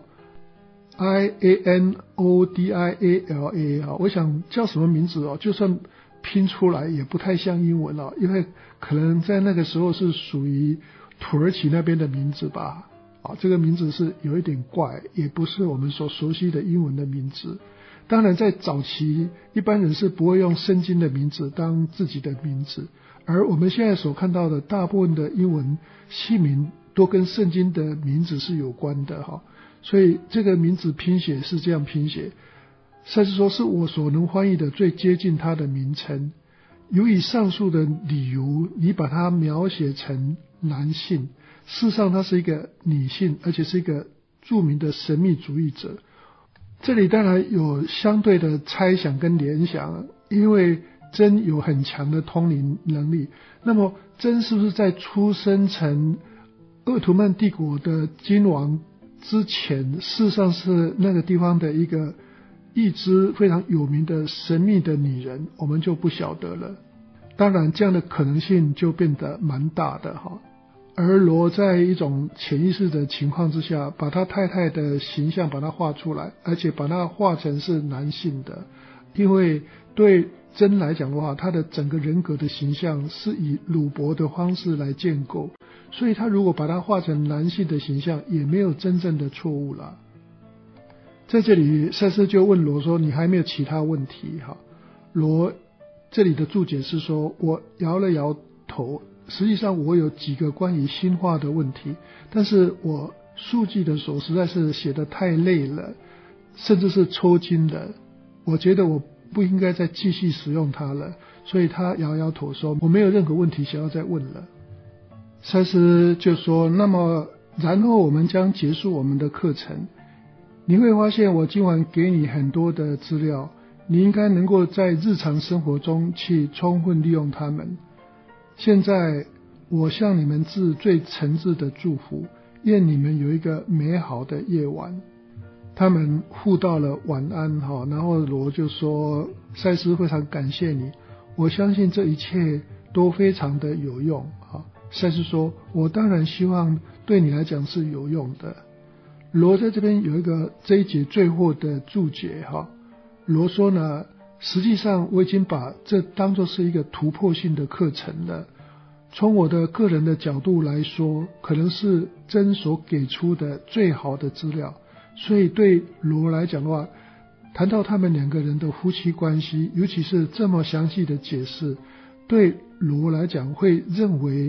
Ianodiala 我想叫什么名字就算拼出来也不太像英文因为可能在那个时候是属于土耳其那边的名字吧。这个名字是有一点怪，也不是我们所熟悉的英文的名字。当然在早期一般人是不会用圣经的名字当自己的名字，而我们现在所看到的大部分的英文姓名都跟圣经的名字是有关的所以这个名字拼写是这样拼写，甚至说是我所能翻译的最接近它的名称。由于上述的理由，你把它描写成男性，事实上她是一个女性，而且是一个著名的神秘主义者。这里当然有相对的猜想跟联想，因为珍有很强的通灵能力，那么珍是不是在出生成鄂图曼帝国的君王之前，事实上是那个地方的一个一支非常有名的神秘的女人，我们就不晓得了。当然这样的可能性就变得蛮大的而罗在一种潜意识的情况之下，把他太太的形象把它画出来，而且把它画成是男性的。因为对珍来讲的话，他的整个人格的形象是以鲁伯的方式来建构，所以他如果把它画成男性的形象，也没有真正的错误啦。在这里赛斯就问罗说，你还没有其他问题罗这里的注解是说，我摇了摇头，实际上我有几个关于新化的问题，但是我速记的时候实在是写得太累了，甚至是抽筋了，我觉得我不应该再继续使用它了，所以他摇摇头说，我没有任何问题想要再问了。赛斯就说，那么然后我们将结束我们的课程，你会发现我今晚给你很多的资料，你应该能够在日常生活中去充分利用它们。现在我向你们致最诚挚的祝福，愿你们有一个美好的夜晚。他们互道了晚安然后罗就说，赛斯非常感谢你，我相信这一切都非常的有用赛斯说，我当然希望对你来讲是有用的。罗在这边有一个这一节最后的注解罗说呢，实际上我已经把这当作是一个突破性的课程了。从我的个人的角度来说，可能是珍所给出的最好的资料，所以对罗来讲的话，谈到他们两个人的夫妻关系，尤其是这么详细的解释，对罗来讲会认为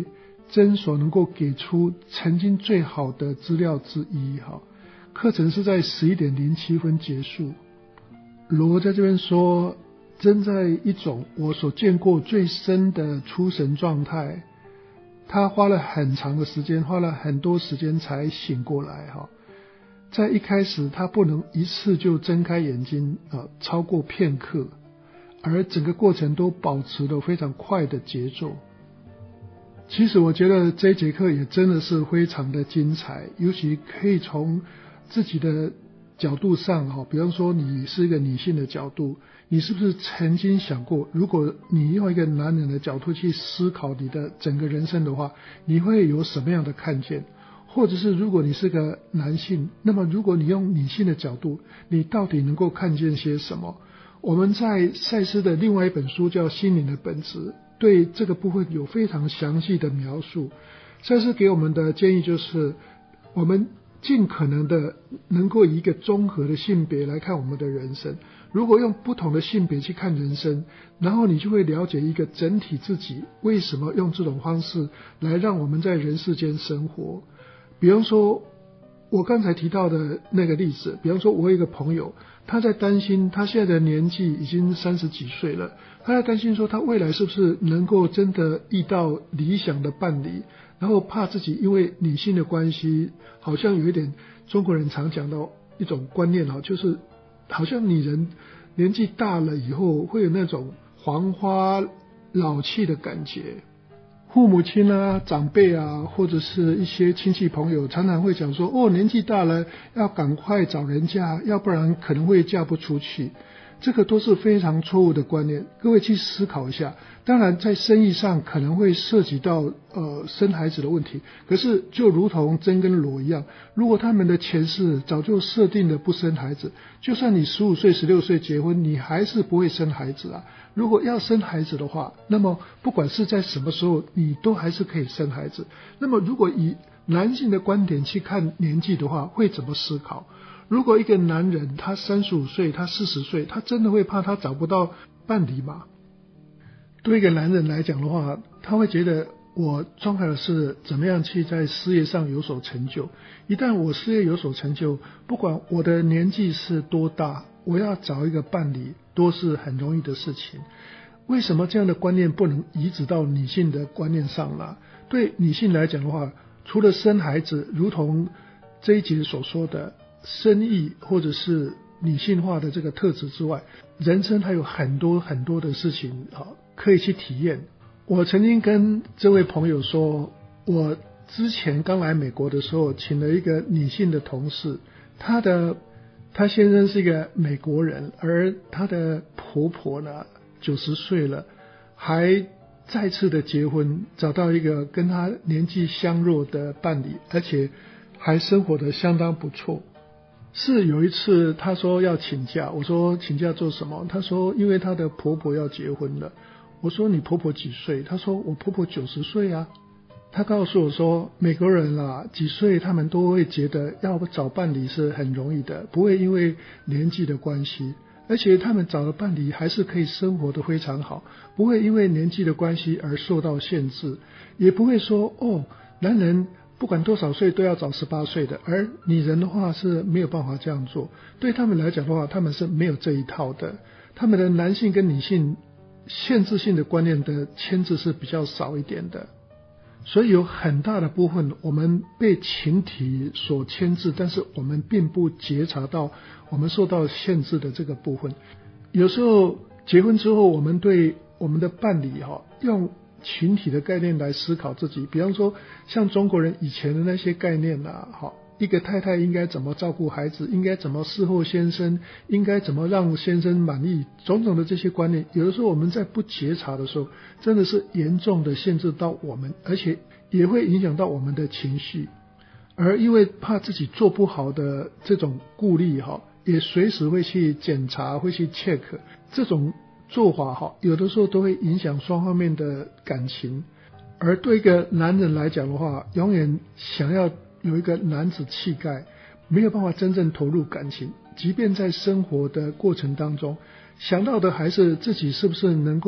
诊所能够给出曾经最好的资料之一。课程是在11:07结束。罗在这边说，真在一种我所见过最深的出神状态，他花了很长的时间，花了很多时间才醒过来。在一开始他不能一次就睁开眼睛超过片刻，而整个过程都保持了非常快的节奏。其实我觉得这一节课也真的是非常的精彩，尤其可以从自己的角度上，比方说你是一个女性的角度，你是不是曾经想过，如果你用一个男人的角度去思考你的整个人生的话，你会有什么样的看见？或者是如果你是个男性，那么如果你用女性的角度，你到底能够看见些什么？我们在赛斯的另外一本书叫《心灵的本质》，对这个部分有非常详细的描述。赛斯给我们的建议就是，我们尽可能的能够以一个综合的性别来看我们的人生。如果用不同的性别去看人生，然后你就会了解一个整体自己为什么用这种方式来让我们在人世间生活。比方说我刚才提到的那个例子，比方说我有一个朋友，他在担心，他现在的年纪已经30几岁了，他在担心说他未来是不是能够真的遇到理想的伴侣，然后怕自己因为女性的关系，好像有一点中国人常讲到一种观念，就是好像女人年纪大了以后会有那种黄花老气的感觉。父母亲啊、长辈啊，或者是一些亲戚朋友常常会讲说，年纪大了要赶快找人嫁，要不然可能会嫁不出去。这个都是非常错误的观念，各位去思考一下。当然在生意上可能会涉及到生孩子的问题，可是就如同真跟罗一样，如果他们的前世早就设定了不生孩子，就算你15岁16岁结婚，你还是不会生孩子啊。如果要生孩子的话，那么不管是在什么时候你都还是可以生孩子。那么如果以男性的观点去看年纪的话，会怎么思考？如果一个男人他35岁，他40岁，他真的会怕他找不到伴侣吗？对一个男人来讲的话，他会觉得我重要的是怎么样去在事业上有所成就。一旦我事业有所成就，不管我的年纪是多大，我要找一个伴侣都是很容易的事情。为什么这样的观念不能移植到女性的观念上呢？对女性来讲的话，除了生孩子，如同这一节所说的生育或者是女性化的这个特质之外，人生还有很多很多的事情可以去体验。我曾经跟这位朋友说，我之前刚来美国的时候，请了一个女性的同事，她先生是一个美国人，而她的婆婆呢90岁了，还再次的结婚，找到一个跟她年纪相若的伴侣，而且还生活得相当不错。是有一次她说要请假，我说请假做什么？她说因为她的婆婆要结婚了。我说你婆婆几岁？她说我婆婆90岁啊。她告诉我说，美国人几岁他们都会觉得要找伴侣是很容易的，不会因为年纪的关系，而且他们找的伴侣还是可以生活得非常好，不会因为年纪的关系而受到限制，也不会说男人不管多少岁都要找18岁的，而女人的话是没有办法这样做。对他们来讲的话，他们是没有这一套的，他们的男性跟女性限制性的观念的牵制是比较少一点的。所以有很大的部分我们被情体所牵制，但是我们并不觉察到我们受到限制的这个部分。有时候结婚之后，我们对我们的伴侣用群体的概念来思考自己，比方说像中国人以前的那些概念一个太太应该怎么照顾孩子，应该怎么伺候先生，应该怎么让先生满意，种种的这些观念，有的时候我们在不觉察的时候，真的是严重的限制到我们，而且也会影响到我们的情绪。而因为怕自己做不好的这种顾虑也随时会去检查，会去 check， 这种做法有的时候都会影响双方面的感情。而对一个男人来讲的话，永远想要有一个男子气概，没有办法真正投入感情，即便在生活的过程当中，想到的还是自己是不是能够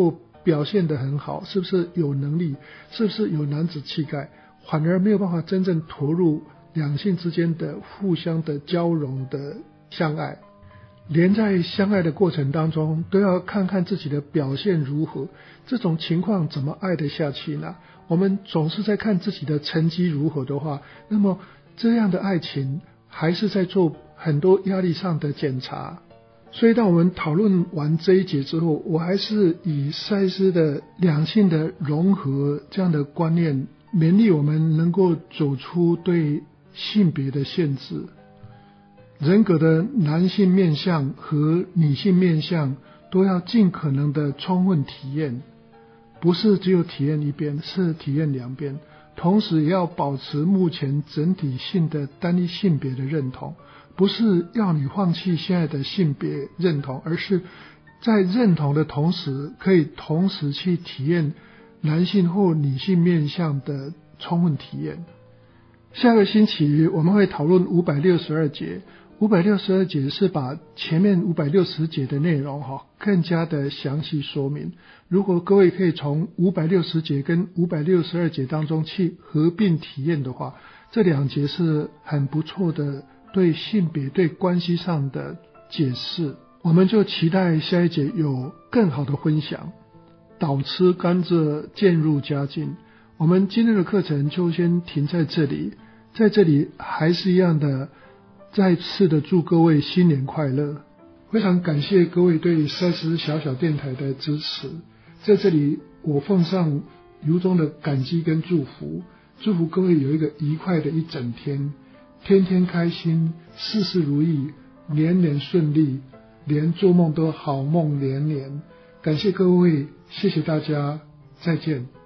表现得很好，是不是有能力，是不是有男子气概，反而没有办法真正投入两性之间的互相的交融的相爱。连在相爱的过程当中都要看看自己的表现如何，这种情况怎么爱得下去呢？我们总是在看自己的成绩如何的话，那么这样的爱情还是在做很多压力上的检查。所以当我们讨论完这一节之后，我还是以赛斯的两性的融合这样的观念，勉励我们能够走出对性别的限制。人格的男性面向和女性面向都要尽可能的充分体验，不是只有体验一边，是体验两边，同时也要保持目前整体性的单一性别的认同，不是要你放弃现在的性别认同，而是在认同的同时，可以同时去体验男性或女性面向的充分体验。下个星期我们会讨论562节，562节是把前面560节的内容更加的详细说明。如果各位可以从560节跟562节当中去合并体验的话，这两节是很不错的对性别对关系上的解释。我们就期待下一节有更好的分享。倒吃甘蔗渐入佳境，我们今天的课程就先停在这里。在这里还是一样的再次的祝各位新年快乐，非常感谢各位对赛斯小小电台的支持。在这里我奉上由衷的感激跟祝福，祝福各位有一个愉快的一整天，天天开心，事事如意，年年顺利，连做梦都好梦连连。感谢各位，谢谢大家，再见。